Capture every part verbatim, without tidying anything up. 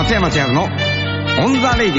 松山千春のオンザレイディ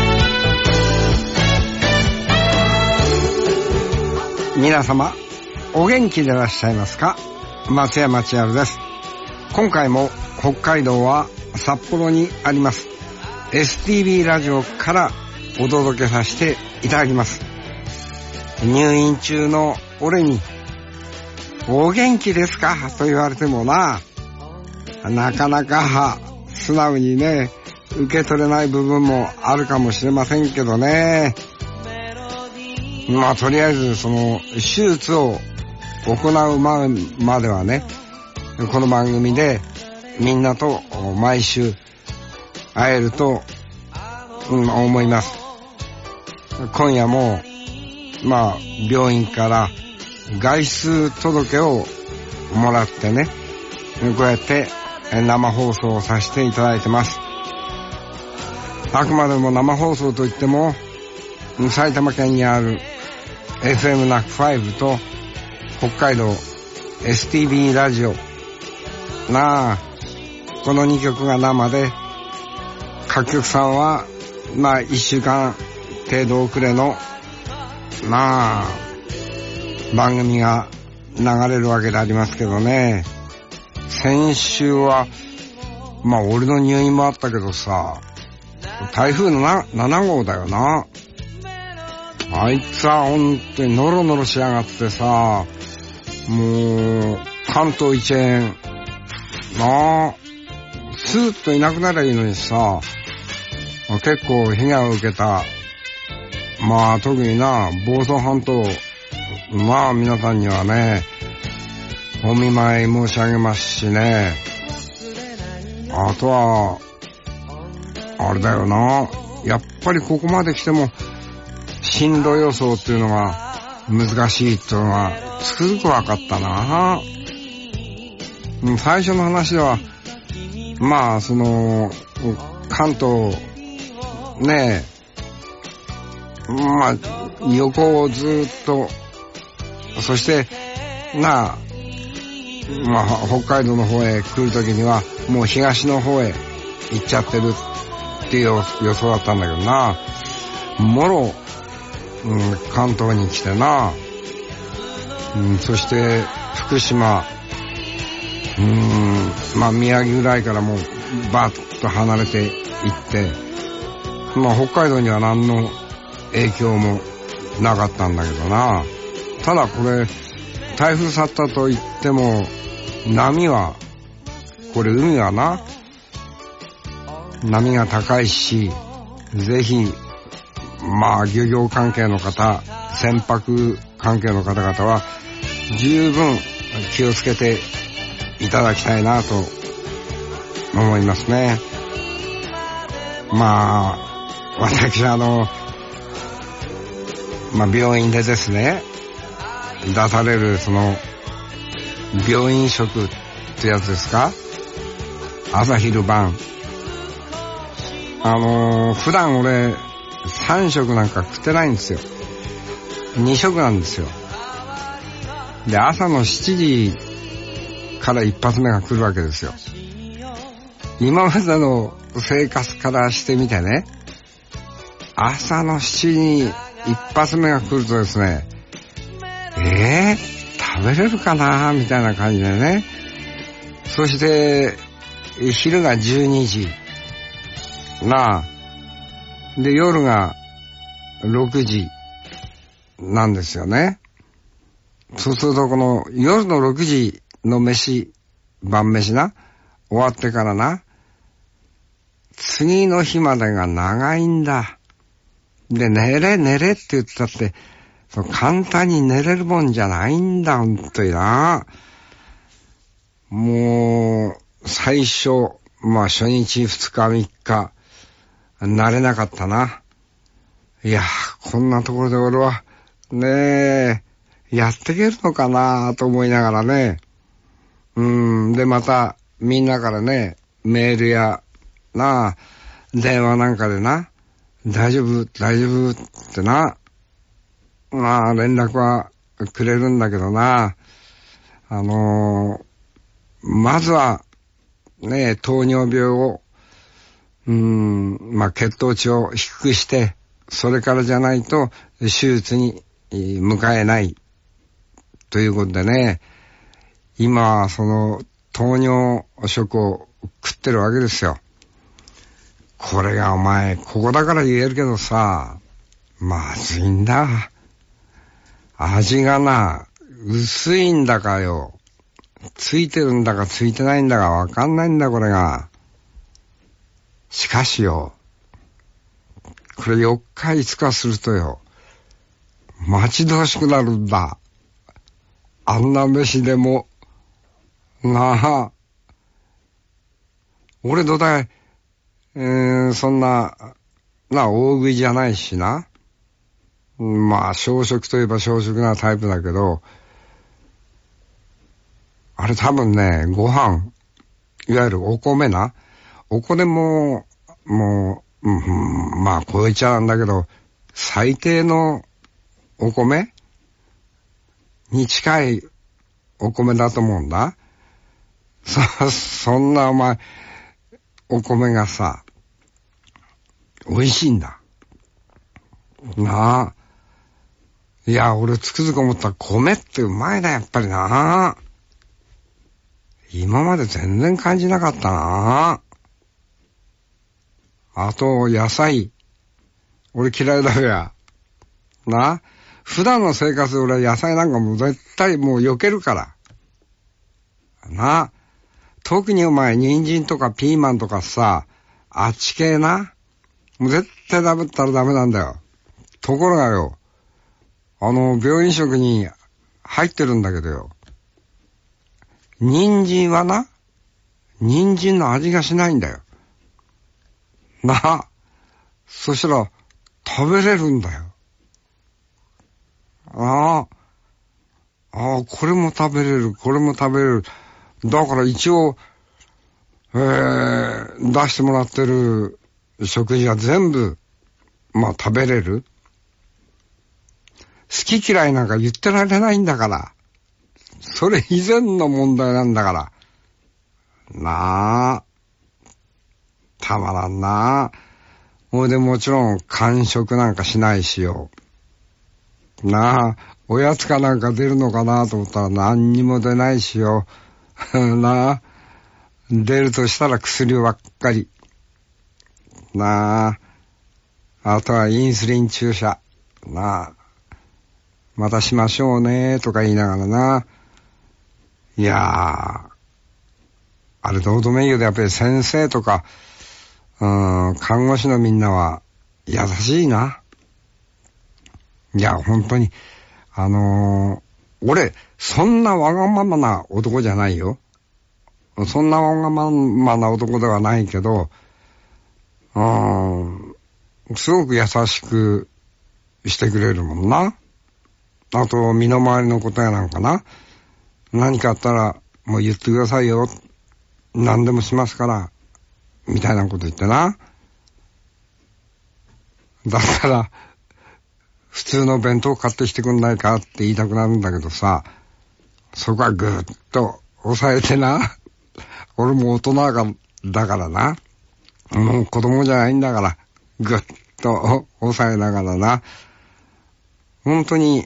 オ。皆様お元気でいらっしゃいますか？松山千春です。今回も北海道は札幌にあります エスティービー ラジオからお届けさせていただきます。入院中の俺にお元気ですかと言われてもな、なかなか素直にね受け取れない部分もあるかもしれませんけどね。まあとりあえずその手術を行うまではね、この番組でみんなと毎週会えると、うん、思います。今夜もまあ病院から外出届をもらってね、こうやって生放送をさせていただいてます。あくまでも生放送といっても埼玉県にある エフエム ナックファイブ と北海道 エスティービー ラジオなあ、このにきょくが生で、各局さんはまあいっしゅうかん程度遅れのまあ番組が流れるわけでありますけどね。先週はまあ俺の入院もあったけどさ、台風のななごうだよな。あいつはほんとにノロノロしやがってさ、もう関東一円なあ、スーッといなくなりゃいいのにさ、結構被害を受けた。まあ特にな房総半島、まあ皆さんにはねお見舞い申し上げますしね。あとはあれだよな、やっぱりここまで来ても進路予想っていうのが難しいっていうのがつくづく分かったな。最初の話ではまあその関東ねえ、まあ横をずっと、そしてなあ、まあ北海道の方へ来るときにはもう東の方へ行っちゃってるっていう予想だったんだけどな、もろ、うん、関東に来てな、うん、そして福島、うん、まあ宮城ぐらいからもうバーッと離れていって、まあ北海道には何の影響もなかったんだけどな。ただこれ台風去ったと言っても波は、これ海はな波が高いし、ぜひまあ漁業関係の方、船舶関係の方々は十分気をつけていただきたいなと思いますね。まあ私あのまあ病院でですね出されるその病院食ってやつですか、朝昼晩、あのー、普段俺さん食なんか食ってないんですよ。に食なんですよ。で朝のしちじから一発目が来るわけですよ。今までの生活からしてみてね、朝のしちじに一発目が来るとですね、えー、食べれるかなみたいな感じでね。そして昼がじゅうにじなあ、で夜がろくじなんですよね。そうするとこの夜のろくじの飯、晩飯な、終わってからな、次の日までが長いんだ。で寝れ寝れって言ったってその簡単に寝れるもんじゃないんだ、ほんとにな。もう最初まあ初日二日三日慣れなかったな。いやこんなところで俺はねえやっていけるのかなと思いながらね、うんでまたみんなからねメールやなあ電話なんかでな、大丈夫大丈夫ってな、まあ連絡はくれるんだけどな、あのー、まずはね糖尿病をーん、まあ、血糖値を低くして、それからじゃないと手術に向かえないということでね、今その糖尿食を食ってるわけですよ。これがお前ここだから言えるけどさ、まずいんだ。味がな、薄いんだかよ、ついてるんだかついてないんだかわかんないんだこれが。しかしよ、これよっかいつかするとよ、待ち遠しくなるんだ。あんな飯でもなあ、俺どだい、えー、そんなな大食いじゃないしな。まあ小食といえば小食なタイプだけど、あれ多分ね、ご飯、いわゆるお米な、お米ももう、うん、まあこいちゃなんだけど、最低のお米に近いお米だと思うんだ。そ、そんなお前、お米がさ、美味しいんだ。なあ。いや、俺つくづく思った、米ってうまいな、やっぱりな。今まで全然感じなかったな。あと、野菜。俺嫌いだよや。な。普段の生活で俺は野菜なんかもう絶対もう避けるから。な。特にお前、人参とかピーマンとかさ、あっち系な。もう絶対食べたらダメなんだよ。ところがよ、あの、病院食に入ってるんだけどよ。人参はな、人参の味がしないんだよ。な。そしたら、食べれるんだよ。ああ。ああ、これも食べれる、これも食べれる。だから一応、えー、出してもらってる食事は全部、まあ食べれる。好き嫌いなんか言ってられないんだから。それ以前の問題なんだから。なあ。たまらんなあ。ほいでもちろん間食なんかしないしよ。なあ。おやつかなんか出るのかなと思ったら何にも出ないしよ。なあ。出るとしたら薬ばっかり。なあ。あとはインスリン注射。なあ。またしましょうねとか言いながらな。いやー。あれどうでもいいよで、やっぱり先生とか、うーん、看護師のみんなは優しいな。いや、本当に。あのー、俺、そんなわがままな男じゃないよ。そんなわがままな男ではないけど、うーん、すごく優しくしてくれるもんな。あと、身の回りのことやなんかな。何かあったら、もう言ってくださいよ。何でもしますから。みたいなこと言ってな。だったら、普通の弁当買ってきてくんないかって言いたくなるんだけどさ、そこはぐーっと抑えてな。俺も大人だからな。もう子供じゃないんだから、ぐっと抑えながらな。本当に、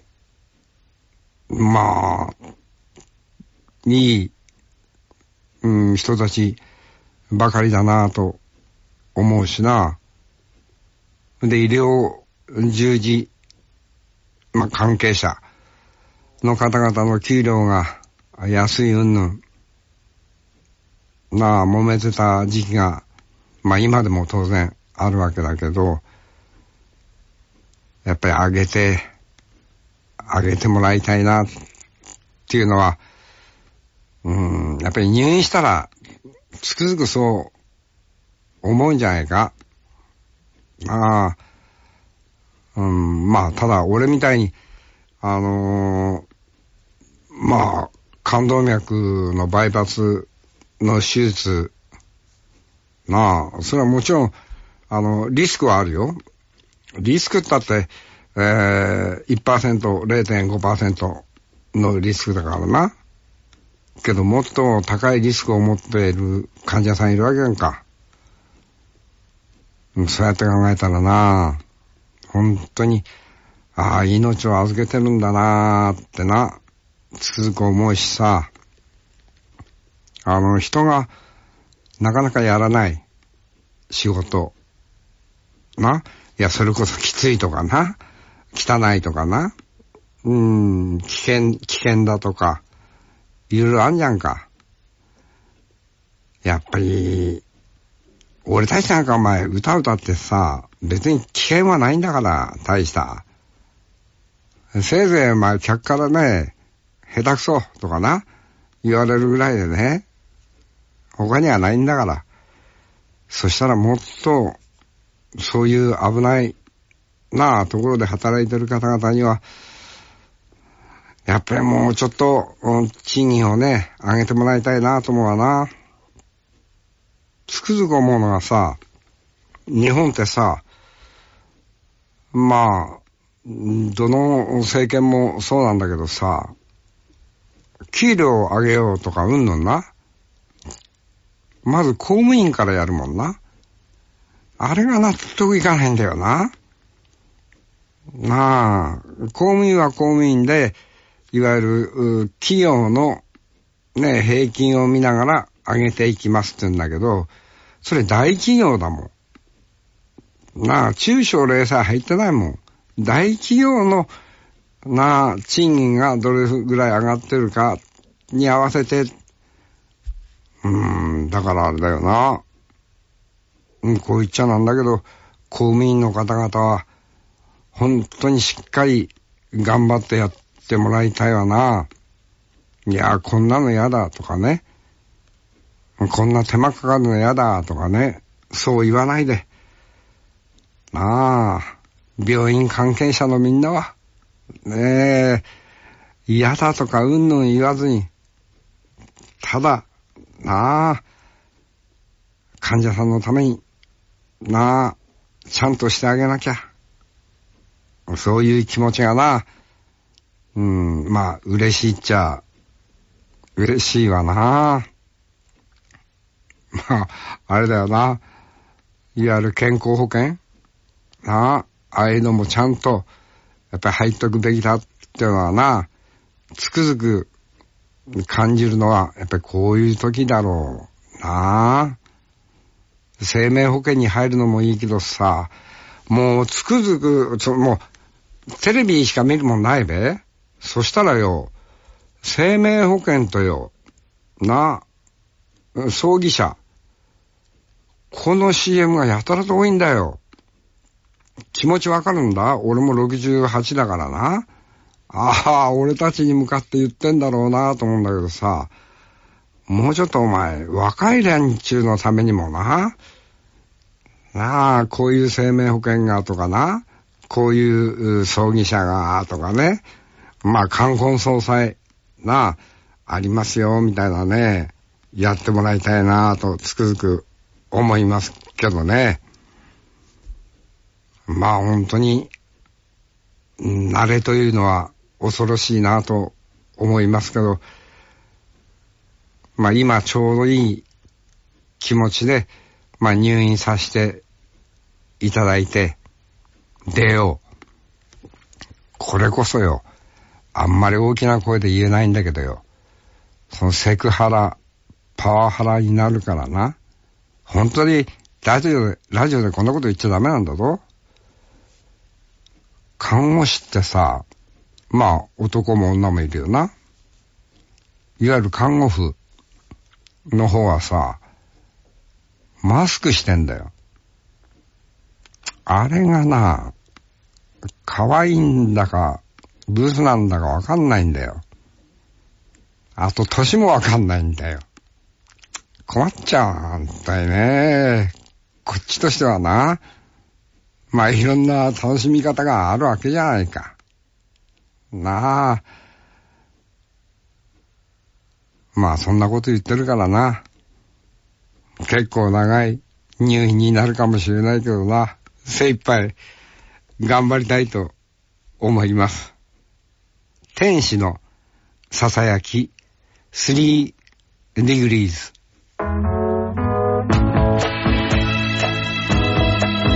まあ、いい、うん、人たちばかりだなと思うしな。で、医療従事、まあ、関係者の方々の給料が安い云々、まあ、揉めてた時期が、まあ今でも当然あるわけだけど、やっぱり上げて、上げてもらいたいなっていうのは、うん、やっぱり入院したら、つくづくそう思うんじゃないか。まあ、うん、まあ、ただ俺みたいに、あのー、まあ、冠動脈のバイパスの手術、なあ、それはもちろん、あの、リスクはあるよ。リスクってだって、えー、いちパーセント、れいてんごパーセント のリスクだからな。けどもっと高いリスクを持っている患者さんいるわけやんか。 そうやって考えたらな、本当に、ああ、命を預けてるんだなーってな、つくづく思うしさ、あの、人がなかなかやらない仕事、な、いや、それこそきついとかな、汚いとかな、うーん、危険、危険だとか、いろいろあんじゃんか。やっぱり、俺たちなんかお前歌歌ってさ、別に危険はないんだから、大した。せいぜいお前客からね、下手くそとかな、言われるぐらいでね、他にはないんだから。そしたらもっと、そういう危ないなあところで働いてる方々には、やっぱりもうちょっと、賃金をね、上げてもらいたいなと思うわな。つくづく思うのがさ、日本ってさ、まあ、どの政権もそうなんだけどさ、給料を上げようとかうんのんな。まず公務員からやるもんな。あれが納得いかないんだよな。なあ、公務員は公務員で、いわゆる企業のね、平均を見ながら上げていきますって言うんだけど、それ大企業だもん。なあ、中小零細入ってないもん。大企業の、なあ、賃金がどれぐらい上がってるかに合わせて、うーん、だからあれだよな。うん、こう言っちゃなんだけど、公務員の方々は、本当にしっかり頑張ってやってもらいたいわな。いや、こんなのやだとかね。こんな手間かかるのやだとかね。そう言わないで。なあ、病院関係者のみんなは、ねえ、嫌だとかうんぬん言わずに、ただ、なあ、患者さんのために、なあ、ちゃんとしてあげなきゃ。そういう気持ちがな、うん、まあ、嬉しいっちゃ、嬉しいわな。まあ、あれだよな。いわゆる健康保険なあ、ああいうのもちゃんと、やっぱり入っとくべきだっていうのはな、つくづく感じるのは、やっぱりこういう時だろうなあ。生命保険に入るのもいいけどさ、もうつくづく、そもう、テレビしか見るもんないべ。そしたらよ、生命保険とよ、な、葬儀社、この シーエム がやたらと多いんだよ。気持ちわかるんだ。俺もろくじゅうはちだからな。ああ、俺たちに向かって言ってんだろうなと思うんだけどさ、もうちょっとお前、若い連中のためにもな、なあ、こういう生命保険がとかな、こういう葬儀社がとかね、まあ冠婚葬祭な、ありますよみたいなね、やってもらいたいなとつくづく思いますけどね。まあ本当に、慣れというのは恐ろしいなと思いますけど、まあ今ちょうどいい気持ちで、まあ入院させていただいて、出よう。これこそよ、あんまり大きな声で言えないんだけどよ、そのセクハラ、パワハラになるからな。本当にラジオで、ラジオでこんなこと言っちゃダメなんだぞ。看護師ってさ、まあ男も女もいるよな。いわゆる看護婦の方はさ、マスクしてんだよ。あれがな、可愛いんだかブスなんだかわかんないんだよ。あと年もわかんないんだよ。困っちゃうんだよね。こっちとしてはな、まあいろんな楽しみ方があるわけじゃないか。なあ。まあそんなこと言ってるからな。結構長い入院になるかもしれないけどな。精一杯頑張りたいと思います。天使のささやきスリーディグリーズ。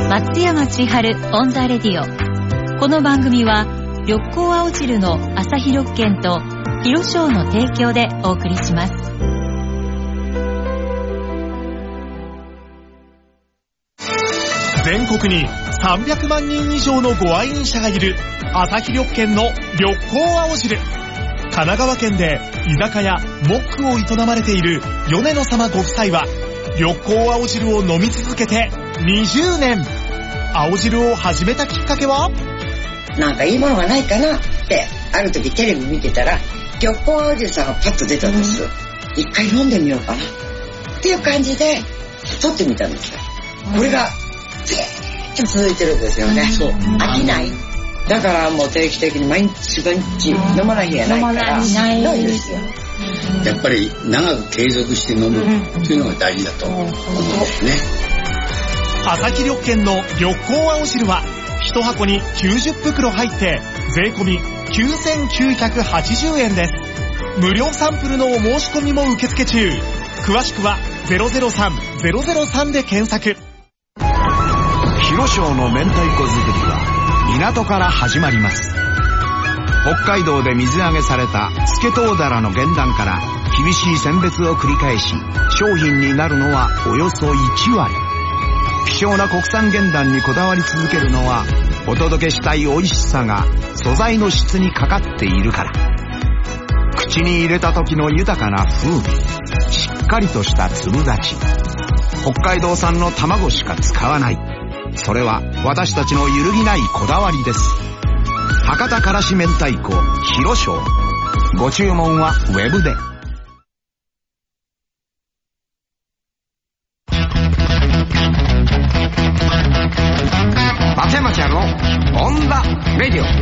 松山千春オンダレディオ。この番組は緑光青汁の朝日緑券と広商の提供でお送りします。 全国にさんびゃくまんにん以上のご愛飲者がいる朝日緑券の緑光青汁。神奈川県で居酒屋モックを営まれている米野様ご夫妻は緑光青汁を飲み続けてにじゅうねん。青汁を始めたきっかけは、 なんかいいものがないかなってある時テレビ見てたら緑光青汁さんがパッと出たんです、うん、一回飲んでみようかなっていう感じで取ってみたんですよ、うん、これがずーっと続いてるんですよね、うん、そう飽きない。だからもう定期的に毎日毎日飲まない日がないからないですよ。 やっぱり長く継続して飲むっていうのが大事だと思うんですね。 朝日緑券の緑光青汁は一箱にきゅうじゅっぷくろ入って税込みきゅうせんきゅうひゃくはちじゅうえんです。無料サンプルのお申し込みも受付中。詳しくは ゼロゼロさん ゼロゼロさん で検索。 広商の明太子作りは港から始まります。北海道で水揚げされたスケトウダラの原卵から厳しい選別を繰り返し商品になるのはおよそいちわり。希少な国産原卵にこだわり続けるのはお届けしたい美味しさが素材の質にかかっているから。口に入れた時の豊かな風味、しっかりとした粒立ち、北海道産の卵しか使わない。それは私たちの揺るぎないこだわりです。博多からし明太子広商。ご注文はウェブで。 松山千春のオンダレディオ。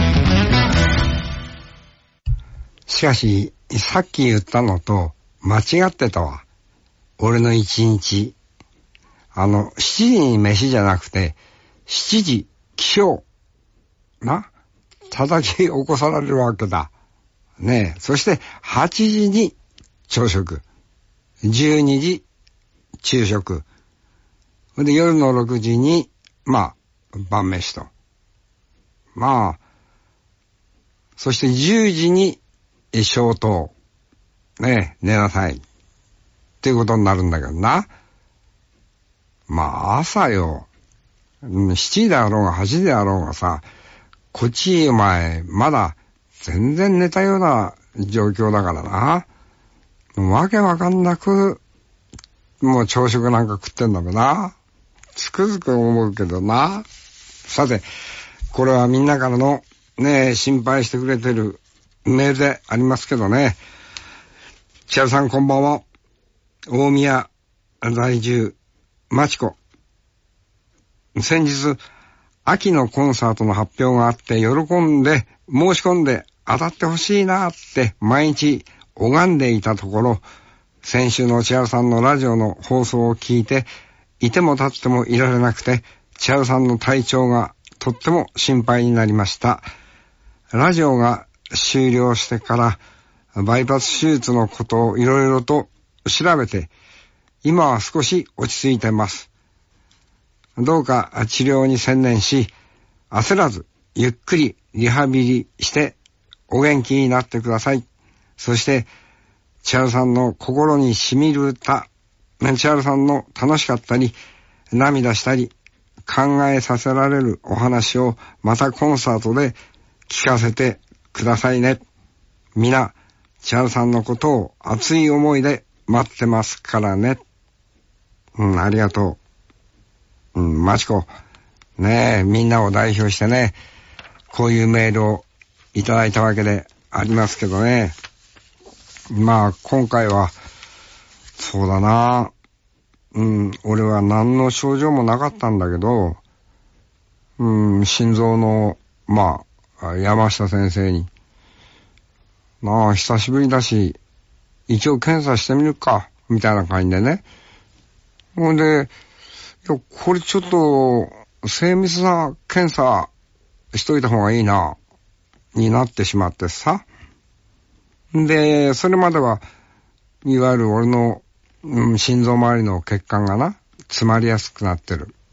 しかしさっき言ったのと間違ってたわ。俺の一日、あのしちじに飯じゃなくてしちじ起床な、叩き起こされるわけだねえ。そしてはちじに朝食、じゅうにじ昼食で、夜のろくじにまあ晩飯と、まあそしてじゅうじに消灯ねえ、寝なさいっていうことになるんだけどな。まあ朝よ、しちじであろうがはちじであろうがさ、こっちお前まだ全然寝たような状況だからな。わけわかんなくもう朝食なんか食ってんだもんな。つくづく思うけどな。さて、これはみんなからのね、心配してくれてるメールでありますけどね。千春さんこんばんは。大宮在住まちこ。先日秋のコンサートの発表があって喜んで申し込んで当たってほしいなって毎日拝んでいたところ、先週の千春さんのラジオの放送を聞いていても立ってもいられなくて、千春さんの体調がとっても心配になりました。ラジオが終了してからバイパス手術のことをいろいろと調べて、今は少し落ち着いてます。どうか治療に専念し、焦らずゆっくりリハビリしてお元気になってください。そして千春さんの心に染みる歌、千春さんの楽しかったり涙したり考えさせられるお話をまたコンサートで聞かせてくださいね。皆千春さんのことを熱い思いで待ってますからね。うん、ありがとう。うん、まちこ。ねえ、みんなを代表してね、こういうメールをいただいたわけでありますけどね。まあ、今回は、そうだな。うん、俺は何の症状もなかったんだけど、うん、心臓の、まあ、山下先生に、まあ、久しぶりだし、一応検査してみるか、みたいな感じでね。ほんで、いや、これちょっと、精密な検査しといた方がいいな、になってしまってさ。で、それまでは、いわゆる俺の、うん、心臓周りの血管がな、詰まりやすくなってる。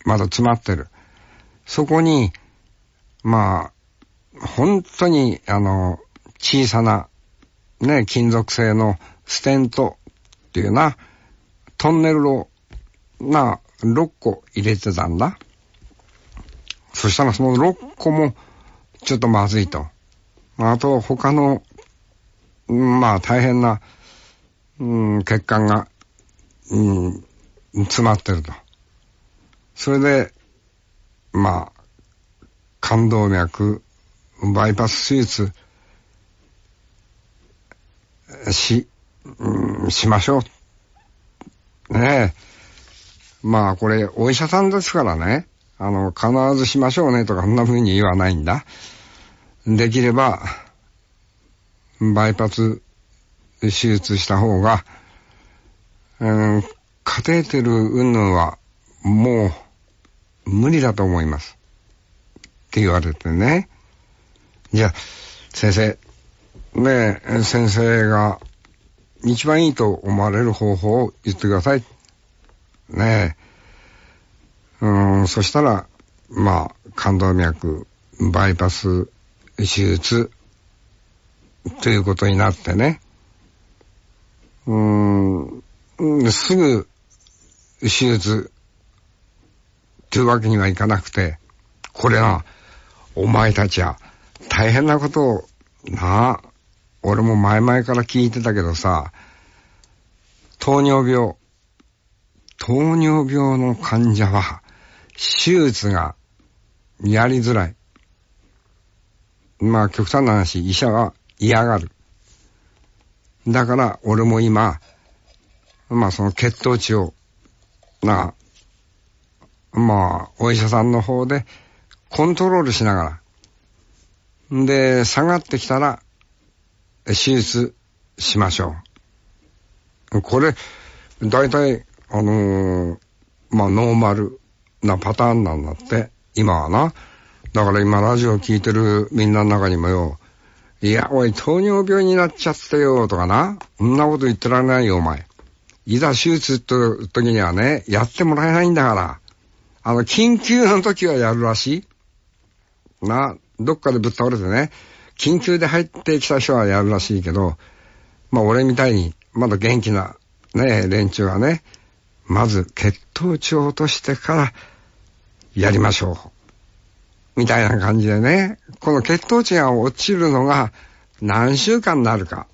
まだ詰まってる。そこに、まあ、本当に、あの、小さな、ね、金属製のステントっていうな、トンネルを、な、ろっこ入れてたんだ。そしたらそのろっこも、ちょっとまずいと。あと、他の、まあ、大変な、うん、血管が、うん、詰まってると。それで、まあ、冠動脈、バイパス手術、し、うん、しましょう。ねえ。まあ、これ、お医者さんですからね。あの、必ずしましょうねとか、そんな風に言わないんだ。できれば、バイパス手術した方が、うん、カテーテル云々は、もう、無理だと思います。って言われてね。じゃあ、先生、ねえ、先生が、一番いいと思われる方法を言ってください。ねえ。うん、そしたら、まあ、冠動脈、バイパス手術、ということになってね。うーん、すぐ、手術、というわけにはいかなくて、これは、お前たちは、大変なことを、なあ、俺も前々から聞いてたけどさ、糖尿病、糖尿病の患者は、手術がやりづらい。まあ極端な話、医者は嫌がる。だから俺も今、まあその血糖値を、なあ、まあお医者さんの方でコントロールしながら、で、下がってきたら、手術しましょう。これ、だいたい、あのー、まあノーマルなパターンなんだって、今はな。だから今ラジオ聞いてるみんなの中にもよ、いや、おい、糖尿病になっちゃったよ、とかな。そんなこと言ってられないよ、お前。いざ手術って時にはね、やってもらえないんだから。あの、緊急の時はやるらしい。な、どっかでぶっ倒れてね、緊急で入ってきた人はやるらしいけど、まあ俺みたいに、まだ元気な、ね、連中はね、まず血糖値を落としてから、やりましょう。みたいな感じでね、この血糖値が落ちるのが何週間になるか。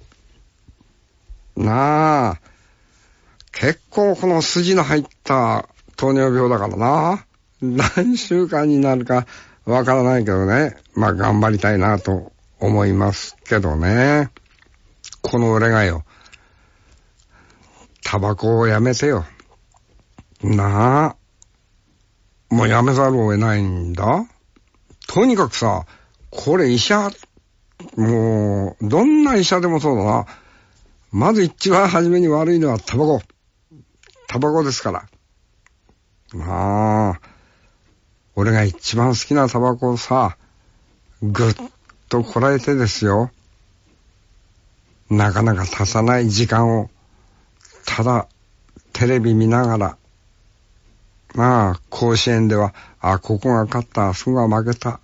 なあ、結構この筋の入った糖尿病だからな。何週間になるかわからないけどね。まあ頑張りたいなと思いますけどね。この俺がよ、タバコをやめてよ。なあ、もうやめざるを得ないんだ。とにかくさ、これ医者、もう、どんな医者でもそうだな。まず一番初めに悪いのはタバコ。タバコですから。まあ、俺が一番好きなタバコをさ、ぐっとこらえてですよ。なかなか足さない時間を、ただ、テレビ見ながら、まあ、甲子園では、あ、ここが勝った、あそこが負けた。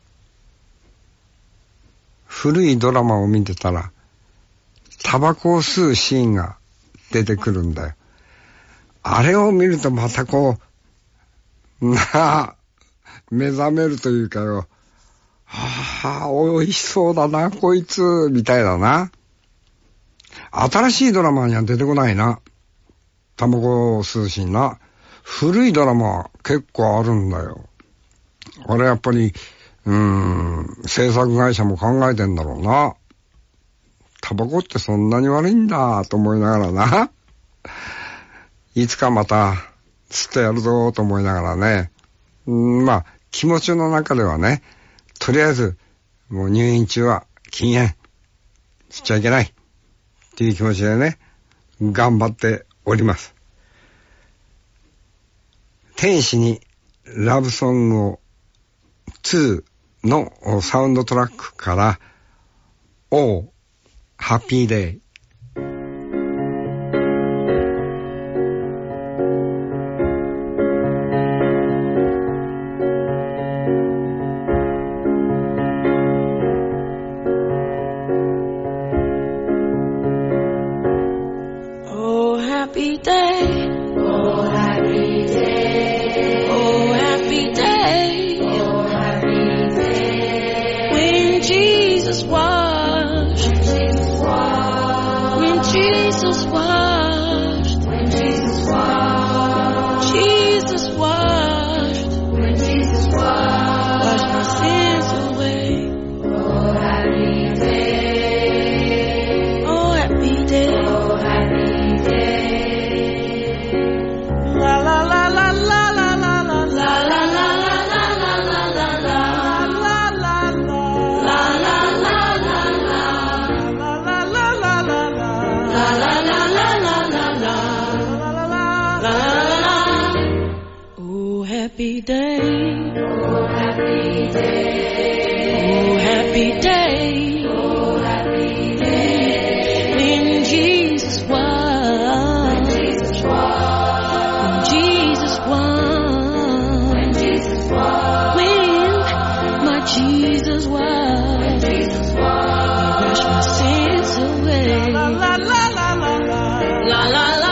古いドラマを見てたら、タバコを吸うシーンが出てくるんだよ。あれを見るとまたこう、なあ、目覚めるというかよ、はあ、美味しそうだな、こいつ、みたいだな。新しいドラマには出てこないな。タバコを吸うシーンな。古いドラマは結構あるんだよ。あれやっぱり、うーん、制作会社も考えてんだろうな。タバコってそんなに悪いんだと思いながらな。いつかまた吸ってやるぞと思いながらね。うんまあ気持ちの中ではね、とりあえずもう入院中は禁煙吸っちゃいけないっていう気持ちでね、頑張っております。天使にラブソングをツーのサウンドトラックからおハッピーデイ。 happy day. Oh, happy day. Oh, happy day. Oh, happy day. When Jesus won. When Jesus won. When Jesus won. When Jesus won. When my Jesus won. When Jesus won. He washed my sins away. La la la la la la. La la la.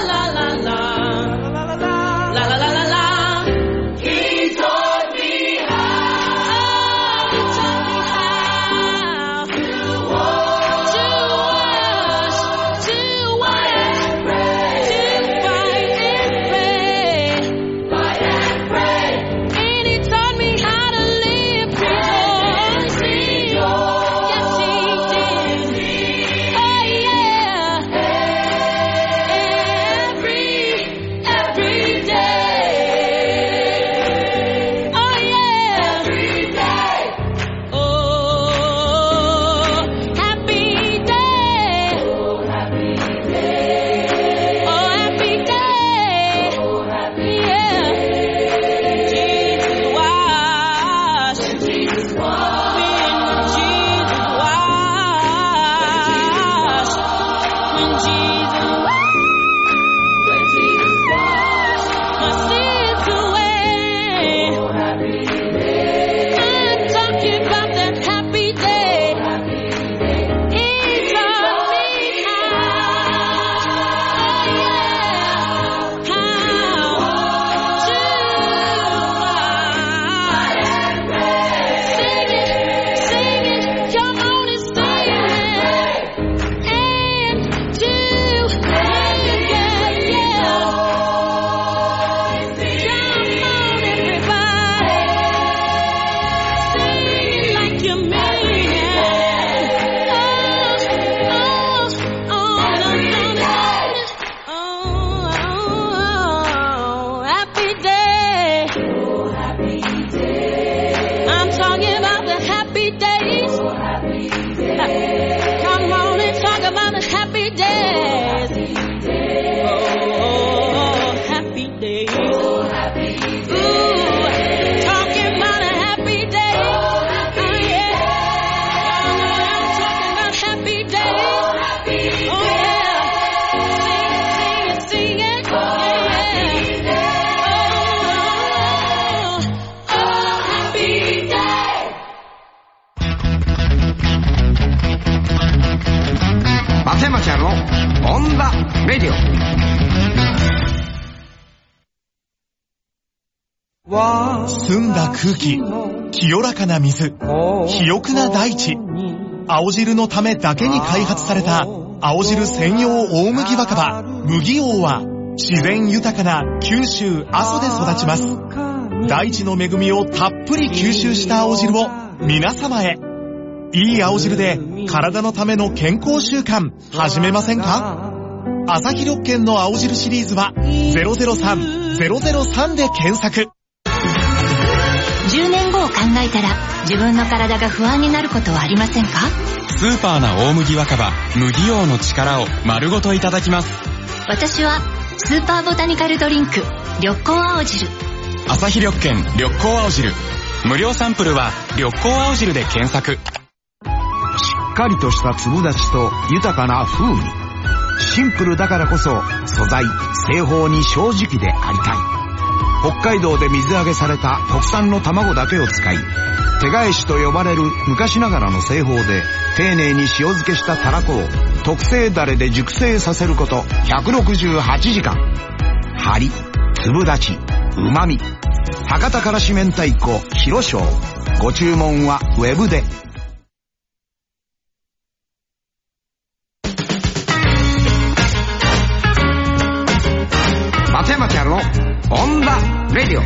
澄んだ空気、清らかな水、肥沃な大地。青汁のためだけに開発された青汁専用大麦若葉麦王は自然豊かな九州阿蘇で育ちます。大地の恵みをたっぷり吸収した青汁を皆様へ。いい青汁で体のための健康習慣始めませんか？朝日緑健の青汁シリーズはゼロゼロさんゼロゼロさんで検索。 じゅうねんごを考えたら自分の体が不安になることはありませんか？ スーパーな大麦若葉麦王の力を丸ごといただきます。 私はスーパーボタニカルドリンク緑光青汁。 朝日緑健緑光青汁、無料サンプルは緑光青汁で検索。 しっかりとした粒立ちと豊かな風味、シンプルだからこそ素材製法に正直でありたい。北海道で水揚げされた国産の卵だけを使い、手返しと呼ばれる昔ながらの製法で丁寧に塩漬けしたたらこを特製ダレで熟成させることひゃくろくじゅうはちじかん。張り、粒立ち、旨味、博多からし明太子広小。ご注文はウェブで。 松山千春のオンダレディオ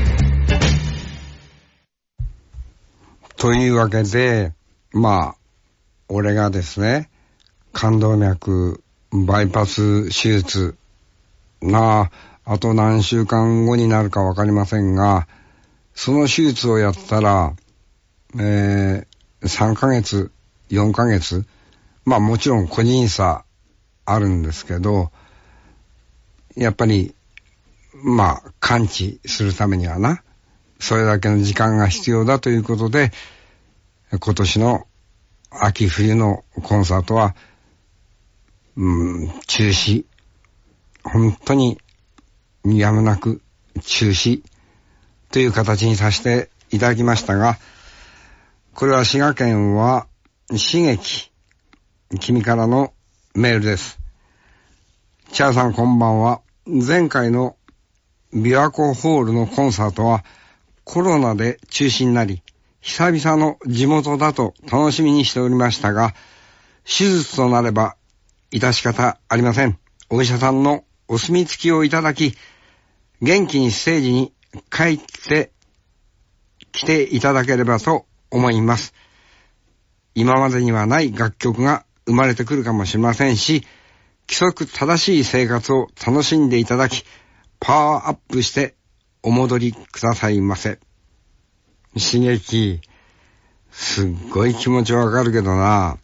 というわけで、まあ俺がですね、冠動脈バイパス手術があと何週間後になるかわかりませんが、その手術をやったら、えー、さんかげつよんかげつ、まあもちろん個人差あるんですけど、やっぱりまあ完治するためにはな、 それだけの時間が必要だということで、今年の秋冬のコンサートは、うん、中止、本当にやむなく中止という形にさせていただきましたが、これは滋賀県は刺激、君からのメールです。チャーさんこんばんは。前回の琵琶湖ホールのコンサートはコロナで中止になり、久々の地元だと楽しみにしておりましたが、手術となれば致し方ありません。お医者さんのお墨付きをいただき、元気にステージに帰ってきていただければと思います。今までにはない楽曲が生まれてくるかもしれませんし、規則正しい生活を楽しんでいただき、パワーアップしてお戻りくださいませ。刺激、すっごい気持ちわかるけどな。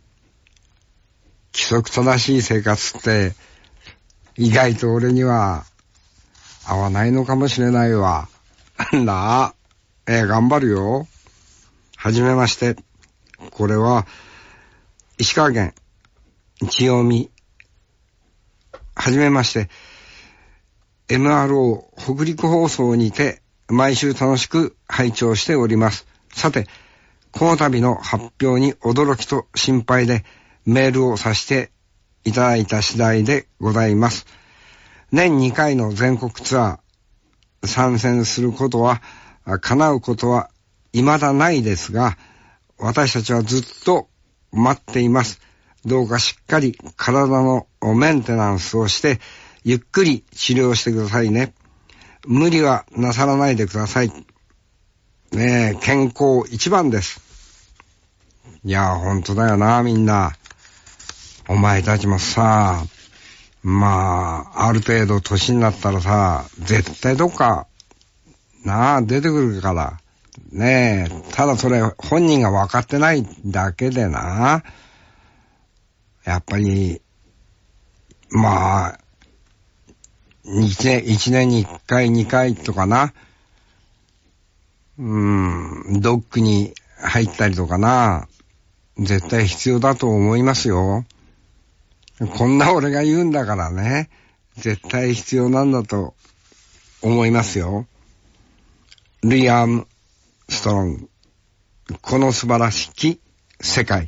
規則正しい生活って意外と俺には合わないのかもしれないわ。なあ、えー、頑張るよ。はじめまして。これは石川県千代美。はじめまして。エムアールオー 北陸放送にて毎週楽しく拝聴しております。さて、この度の発表に驚きと心配でメールをさせていただいた次第でございます。年にかいの全国ツアー参戦することは叶うことは未だないですが、私たちはずっと待っています。どうかしっかり体のメンテナンスをしてゆっくり治療してくださいね。無理はなさらないでください。ねえ、健康一番です。いや、ほんとだよな、みんな。お前たちもさ、まあ、ある程度年になったらさ、絶対どっか、なあ、出てくるから。ねえ、ただそれ本人が分かってないだけでな。やっぱり、まあ、一年、一年に一回、二回とかな。うーん、ドックに入ったりとかな。絶対必要だと思いますよ。こんな俺が言うんだからね。絶対必要なんだと思いますよ。ルイ・アームストロング。この素晴らしき世界。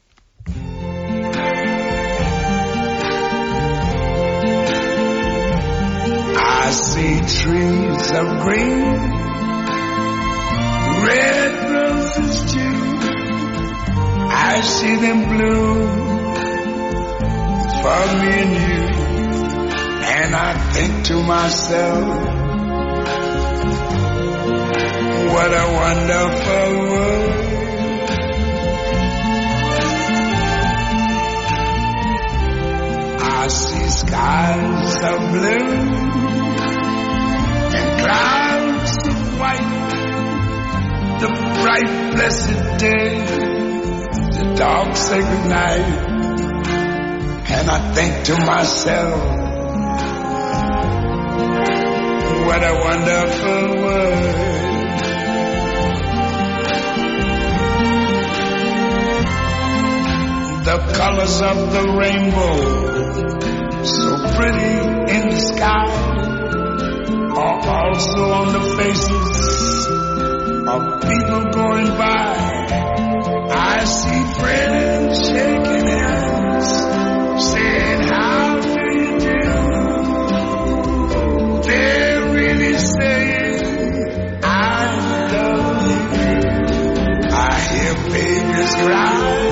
I see trees of green, red roses too. I see them bloom for me and you. And I think to myself, what a wonderful world. I see skies of blue and clouds of white, the bright blessed day, the dark sacred night. And I think to myself, what a wonderful world. The colors of the rainbow, so pretty in the sky, are also on the faces of people going by. I see friends shaking hands, saying, how do you do? They're really saying, I love you. I hear babies cry,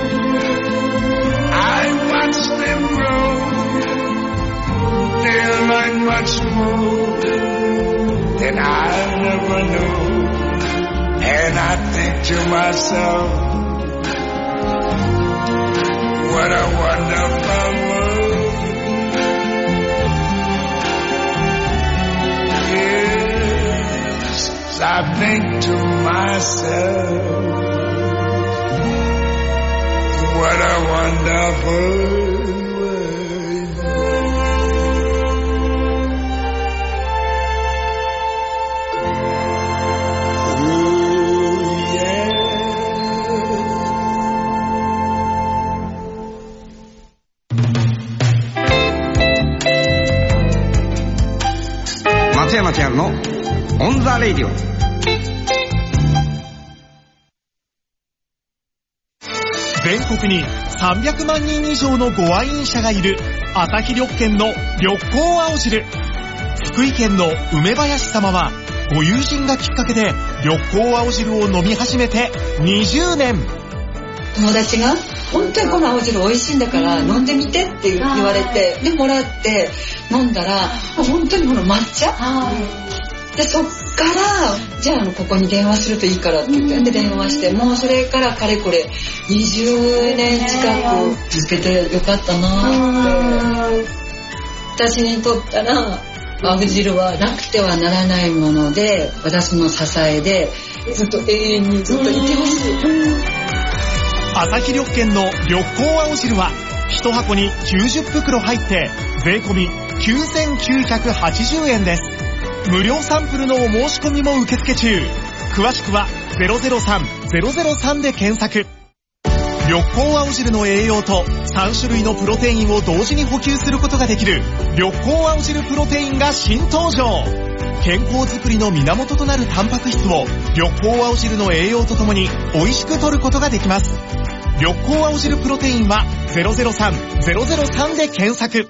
I watch them grow. They'll learn much more than I'll never know. And I think to myself, what a wonderful world. Yes, I think to myself, what a wonderful world. 山千春のオンザレディオ。 全国にさんびゃくまんにん以上のご愛飲者がいるアサヒ緑犬の緑光青汁。福井県の梅林様はご友人がきっかけで緑光青汁を飲み始めてにじゅうねん。 友達が本当にこの青汁美味しいんだから飲んでみてって言われて、でもらって飲んだら本当にこの抹茶で、そっからじゃあここに電話するといいからって言って、で電話して、もうそれからかれこれにじゅうねん近く続けてよかったなって。私にとったら青汁はなくてはならないもので、私の支えでずっと永遠にずっといてほしい。 アサヒ緑犬の緑光青汁はひと箱にきゅうじゅっぷくろ入って税込みきゅうせんきゅうひゃくはちじゅうえんです。無料サンプルのお申し込みも受付中。詳しくはゼロゼロさん ゼロゼロさんで検索。緑光青汁の栄養とさんしゅるいのプロテインを同時に補給することができる緑光青汁プロテインが新登場。健康づくりの源となるタンパク質を緑光青汁の栄養とともに美味しく摂ることができます。緑光青汁プロテインはゼロゼロさん ゼロゼロさんで検索。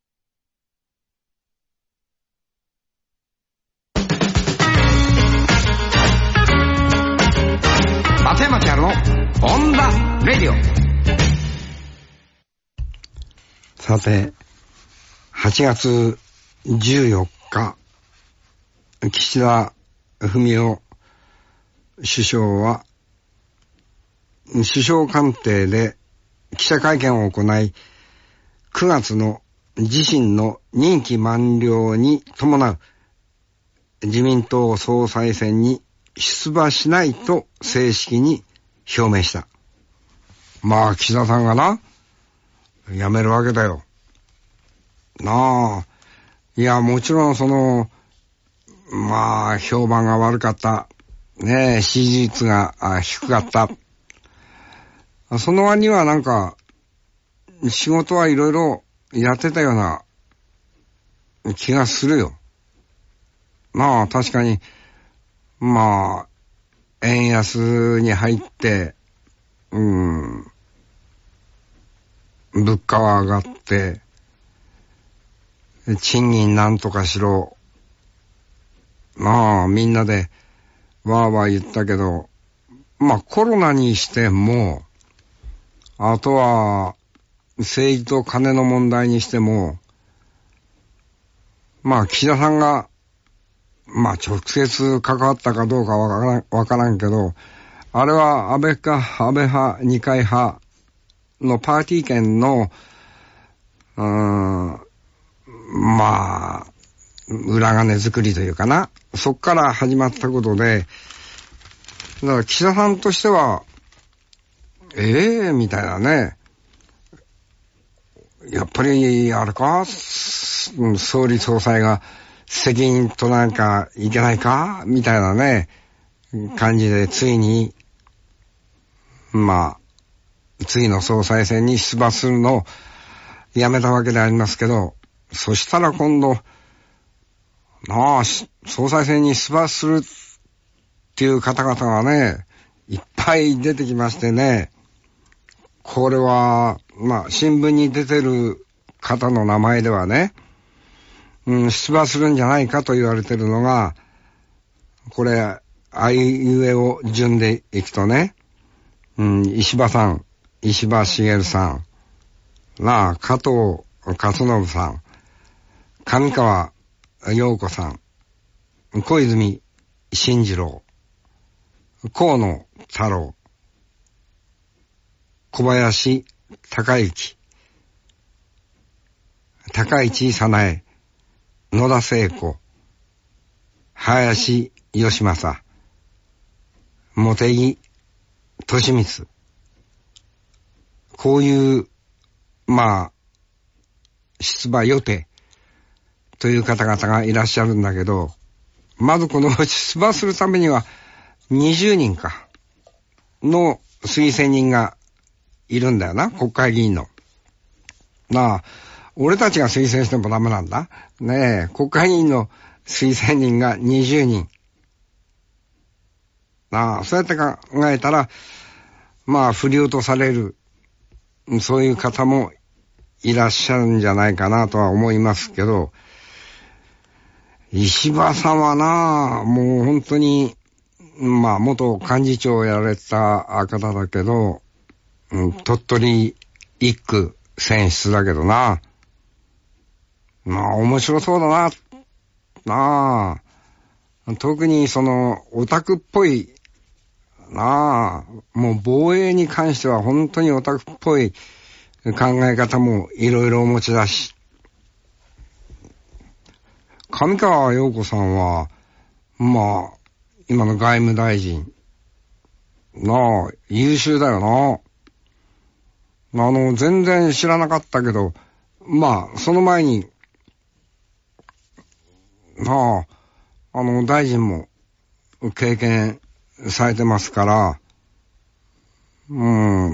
松山千春のオンザレディオ。さて、はちがつじゅうよっか、岸田文雄首相は首相官邸で記者会見を行い、くがつの自身の任期満了に伴う自民党総裁選に出馬しないと正式に表明した。まあ岸田さんがな、辞めるわけだよ。なあ、いやもちろんそのまあ評判が悪かった、ねえ、支持率が低かった。その割にはなんか仕事はいろいろやってたような気がするよ。まあ確かに、まあ円安に入って、うん、物価は上がって、賃金なんとかしろ。まあみんなでわーわー言ったけど、まあコロナにしても、あとは政治と金の問題にしても、まあ岸田さんがまあ直接関わったかどうかわからん、わからんけど、あれは安倍か安倍派二階派のパーティー券のうーんまあ裏金作りというかな、そっから始まったことで、だから岸田さんとしてはええー、みたいなね、やっぱりあれか、総理総裁が責任取らなきゃいけないかみたいなね感じで、ついにまあ次の総裁選に出馬するのをやめたわけでありますけど、そしたら今度なあ総裁選に出馬するっていう方々がねいっぱい出てきましてね、これはまあ新聞に出てる方の名前ではね、うん、出馬するんじゃないかと言われてるのが、これあいうえお順でいくとね、うん、石破さん、石破茂さん、なあ加藤勝信さん、上川陽子さん、小泉進次郎、河野太郎、小林孝之、高市早苗、野田聖子、林芳正、茂木敏光、こういうまあ出馬予定という方々がいらっしゃるんだけど、まずこの出馬するためにはにじゅうにんかの推薦人がいるんだよな、国会議員の。なあ、俺たちが推薦してもダメなんだ。ねえ、国会議員の推薦人がにじゅうにん。ああ、そうやって考えたら、まあ不良とされる、そういう方もいらっしゃるんじゃないかなとは思いますけど、石破さんはな、もう本当に、まあ元幹事長をやられた方だけど、うん、鳥取一区選出だけどな、まあ面白そうだな、なあ、特にそのオタクっぽい、なあ、もう防衛に関しては本当にオタクっぽい考え方もいろいろお持ちだし、上川陽子さんは、まあ、今の外務大臣、なあ、優秀だよな。あの、全然知らなかったけど、まあ、その前に、なあ、あの、大臣も経験されてますから、うん、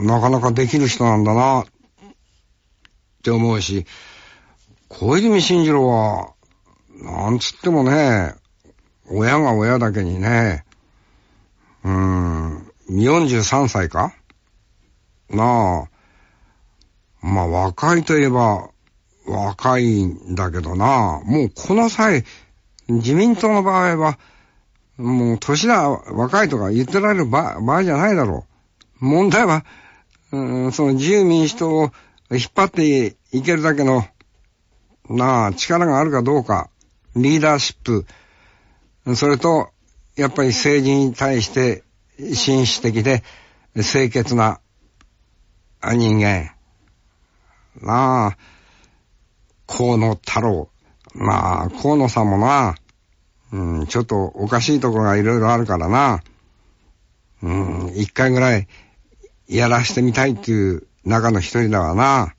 なかなかできる人なんだな、って思うし、小泉進次郎は、なんつってもね、親が親だけにね、うーん、よんじゅうさんさいかなあ。まあ若いといえば若いんだけどな、もうこの際、自民党の場合は、もう年だ、若いとか言ってられる場合じゃないだろう。問題は、うん、その自由民主党を引っ張っていけるだけの、なあ、力があるかどうか。リーダーシップ、それと、やっぱり政治に対して紳士的で清潔な人間。なあ、河野太郎。まあ、河野さんもな、うん、ちょっとおかしいところがいろいろあるからな、うん、一回ぐらいやらしてみたいっていう中の一人だわな。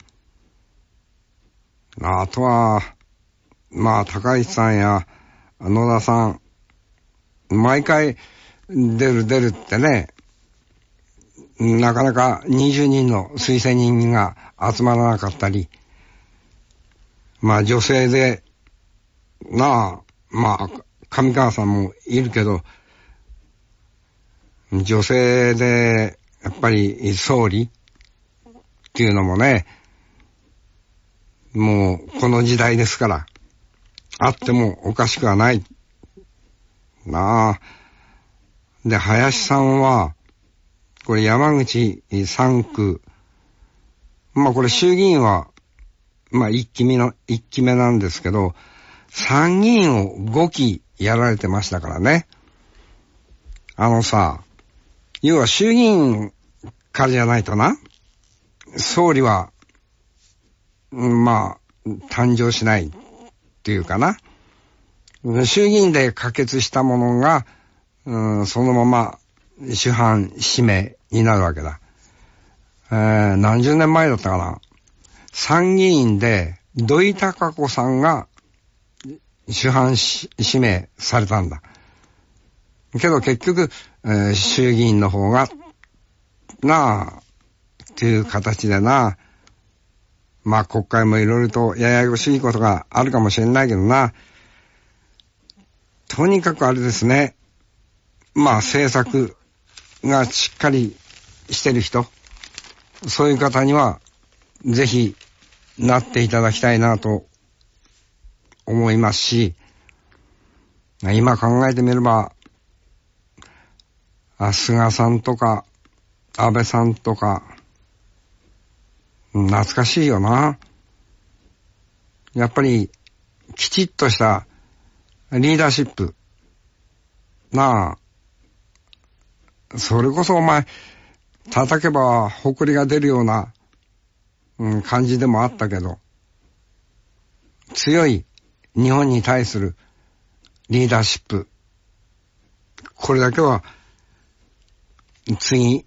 あとは、まあ、高市さんや野田さん、毎回出る出るってね、なかなかにじゅうにんの推薦人が集まらなかったり、まあ女性で、なあ、まあ、上川さんもいるけど、女性で、やっぱり総理っていうのもね、もうこの時代ですから、あってもおかしくはない。なあ。で、林さんは、これ山口さんく、まあこれ衆議院は、まあ一期目の、一期目なんですけど、参議院をごきやられてましたからね。あのさ、要は衆議院からじゃないとな、総理は、まあ、誕生しないっていうかな。衆議院で可決したものが、うん、そのまま主犯指名になるわけだ。えー、何十年前だったかな。参議院で土井孝子さんが主犯指名されたんだ。けど結局、えー、衆議院の方が、なあ、っていう形でな、まあ国会もいろいろとややこしいことがあるかもしれないけどな、とにかくあれですね、まあ政策がしっかりしてる人、そういう方にはぜひなっていただきたいなと思いますし、今考えてみれば、菅さんとか安倍さんとか、懐かしいよな。やっぱりきちっとしたリーダーシップ。なあ、それこそお前、叩けば誇りが出るような、うん、感じでもあったけど、強い日本に対するリーダーシップ。これだけは、次、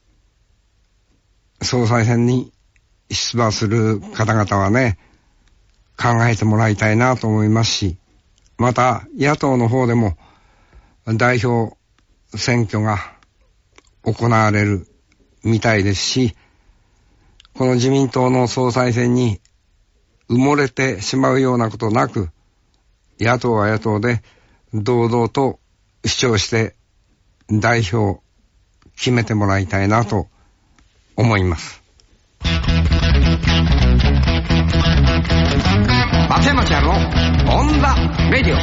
総裁選に出馬する方々はね、考えてもらいたいなと思いますし、また野党の方でも代表選挙が行われるみたいですし、この自民党の総裁選に埋もれてしまうようなことなく、 野党は野党で堂々と主張して代表決めてもらいたいなと思います。松山千春のオンザレディオ。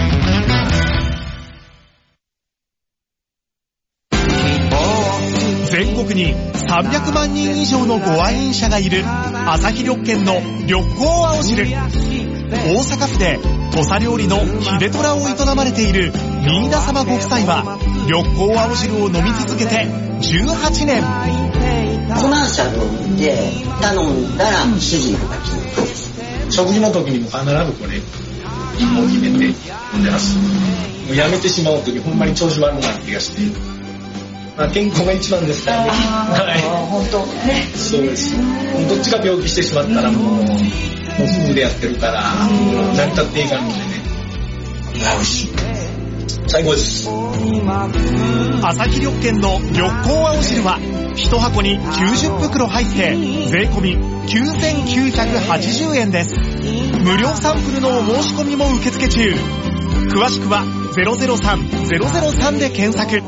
全国にさんびゃくまんにん以上のご愛飲者がいる朝日緑券の緑光青汁。大阪府で土佐料理の秀虎を営まれている新田様ご夫妻は緑光青汁を飲み続けてじゅうはちねん。 コマーシャルを見て頼んだら主人が決めたんです。 食事の時にも必ずこれ一本決めて飲んでます。もうやめてしまう時ほんまに調子悪くなる気がして、まあ、健康が一番ですからね。はい、 本当ね。 そうです。どっちが病気してしまったらもうもう夫婦でやってるから成り立っていかんのでね。美味しい。最高です。 朝日緑券の緑光青汁は一箱にきゅうじゅっぷくろ入って税込みきゅうせんきゅうひゃくはちじゅうえんです。無料サンプルのお申し込みも受付中。詳しくはゼロゼロさん ゼロゼロさんで検索。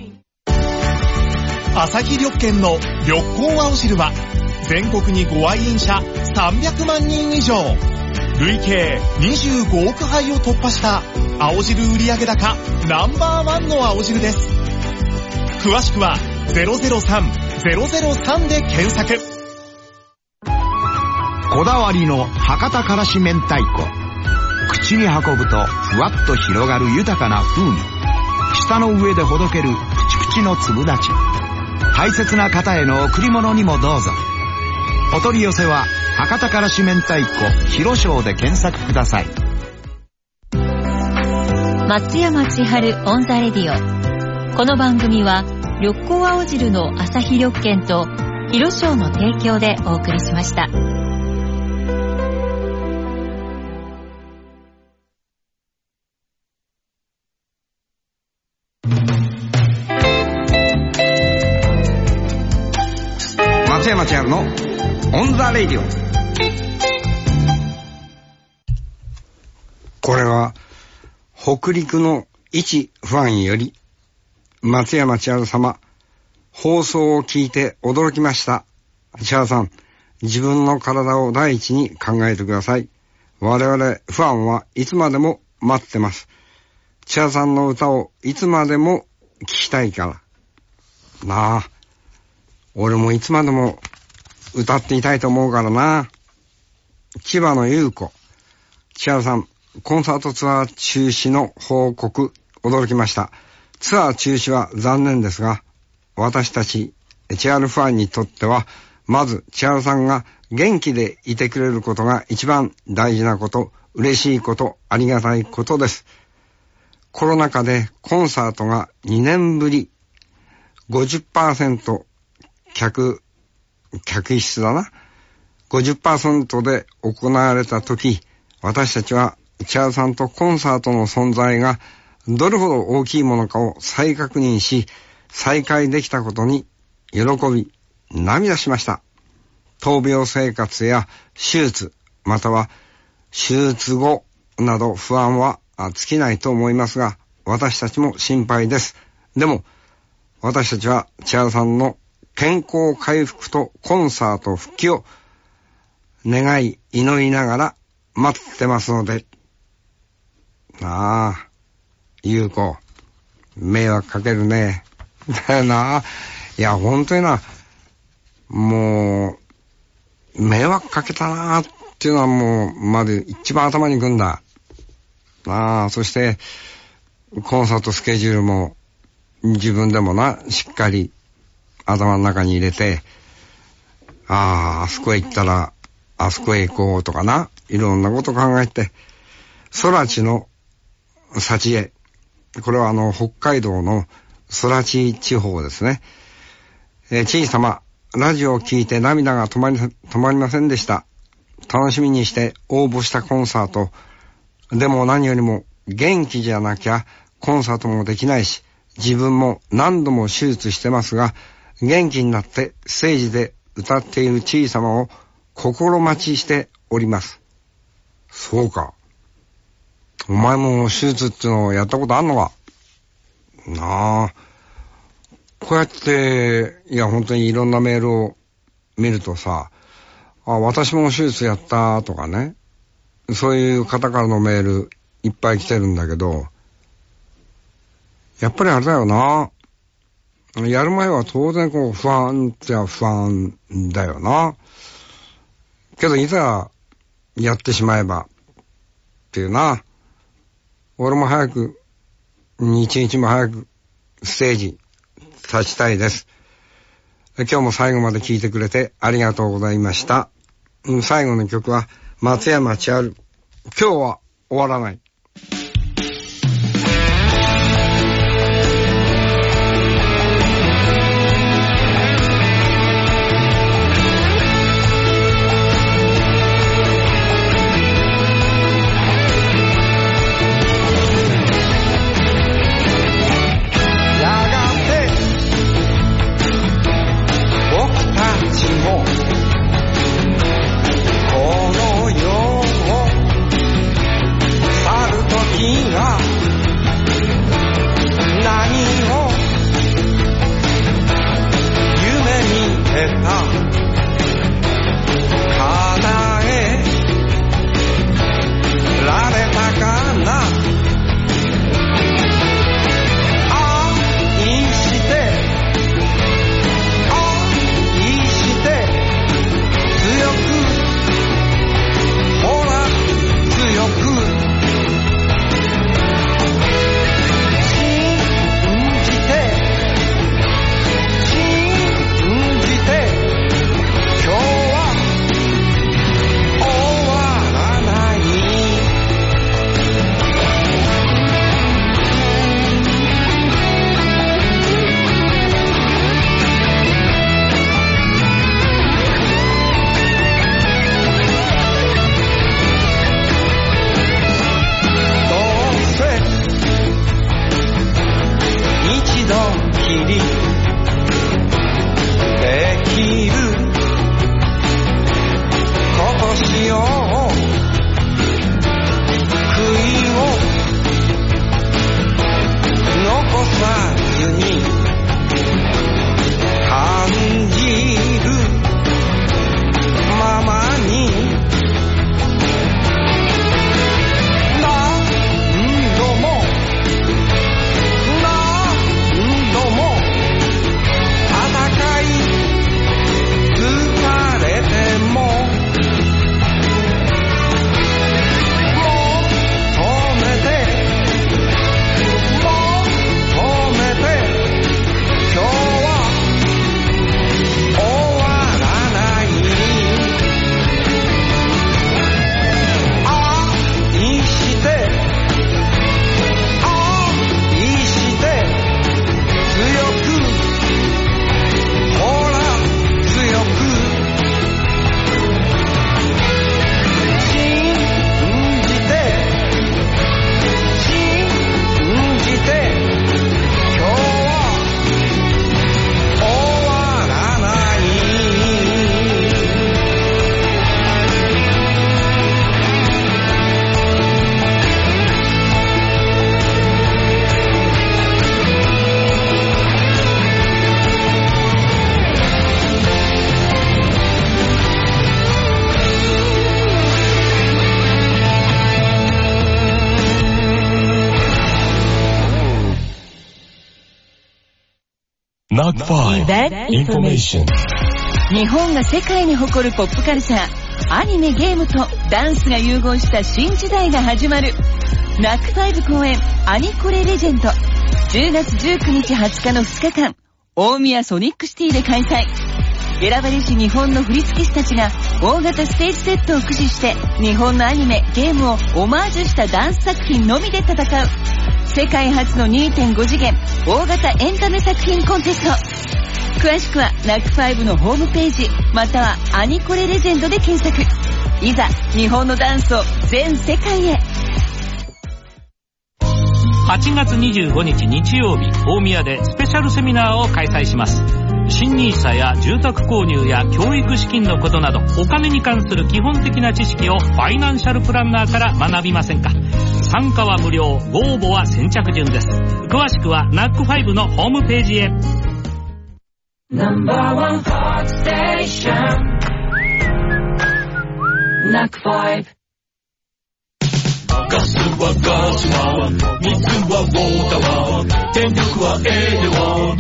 朝日緑券の緑光青汁は全国にご愛飲者さんびゃくまんにん以上、累計にじゅうごおくはいを突破した青汁売上高ナンバーワンの青汁です。詳しくはゼロゼロさん ゼロゼロさんで検索。 こだわりの博多からし明太子。口に運ぶとふわっと広がる豊かな風味。舌の上でほどけるプチプチの粒立ち。大切な方への贈り物にもどうぞ。お取り寄せは博多からし明太子広商で検索ください。 松山千春オンザレディオ。この番組は緑光青汁の朝日緑券と広商の提供でお送りしました。 松山千春のオンザレディオ。これは北陸の一ファンより、松山千春様、放送を聞いて驚きました。千春さん、自分の体を第一に考えてください。我々ファンはいつまでも待ってます。千春さんの歌をいつまでも聞きたいから。なあ、俺もいつまでも歌っていたいと思うからな。千葉の優子。千春さん、コンサートツアー中止の報告、驚きました。ツアー中止は残念ですが、私たち千春ファンにとっては、まず千春さんが元気でいてくれることが一番大事なこと、嬉しいこと、ありがたいことです。コロナ禍でコンサートがにねんぶり、ごじゅっパーセント 客、客室だな。ごじゅっパーセント で行われたとき、私たちは千春さんとコンサートの存在がどれほど大きいものかを再確認し、再会できたことに喜び、涙しました。闘病生活や手術、または手術後など不安は尽きないと思いますが、私たちも心配です。でも、私たちは千春さんの健康回復とコンサート復帰を願い、祈りながら待ってますので。なあ、優子、迷惑かけるね。だよな。いや、本当にな、もう、迷惑かけたなっていうのはもう、まず一番頭にくんだ。なあ、そして、コンサートスケジュールも、自分でもな、しっかり頭の中に入れて、ああ、あそこへ行ったら、あそこへ行こうとかな、いろんなこと考えて、空知の幸へ、これはあの、北海道の空知地方ですね。えー、知事様、ラジオを聞いて涙が止まり、止まりませんでした。楽しみにして応募したコンサート。でも何よりも元気じゃなきゃコンサートもできないし、自分も何度も手術してますが、元気になってステージで歌っている知事様を心待ちしております。そうか。 お前も手術っていうのをやったことあんのかなあ。こうやって、いや本当にいろんなメールを見るとさ、あ、私も手術やったとかね、そういう方からのメールいっぱい来てるんだけど、やっぱりあれだよな。やる前は当然こう不安っては不安だよな。けどいざやってしまえばっていうな。俺も早く、一日も早くステージ立ちたいです。今日も最後まで聞いてくれてありがとうございました。最後の曲は松山千春。今日は終わらない。 ナックファイブ インフォメーション。 日本が世界に誇るポップカルチャー、アニメ、ゲームとダンスが融合した新時代が始まる。ナックファイブ公演アニコレレジェンド、じゅうがつじゅうくにちはつかのふつかかん、大宮ソニックシティで開催。選ばれし日本の振付師たちが大型ステージセットを駆使して日本のアニメ、ゲームをオマージュしたダンス作品のみで戦う世界初の にてんご 次元大型エンタメ作品コンテスト。詳しくはナックファイブのホームページまたはアニコレレジェンドで検索。いざ日本のダンスを全世界へ。 はちがつにじゅうごにち日曜日、大宮でスペシャルセミナーを開催します。新ニーサや住宅購入や教育資金のことなどお金に関する基本的な知識をファイナンシャルプランナーから学びませんか。 参加は無料、ご応募は先着順です。詳しくは ナックファイブ のホームページへ。 ナンバーワンハーツステーション ナックファイブ。 ガスはガスは水はウォーターは電力はエネワ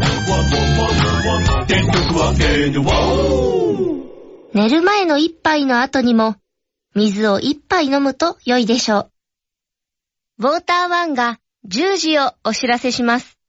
ン電力はエネワン。 寝る前の一杯の後にも水を一杯飲むと良いでしょう。ウォーターワンがじゅうじをお知らせします。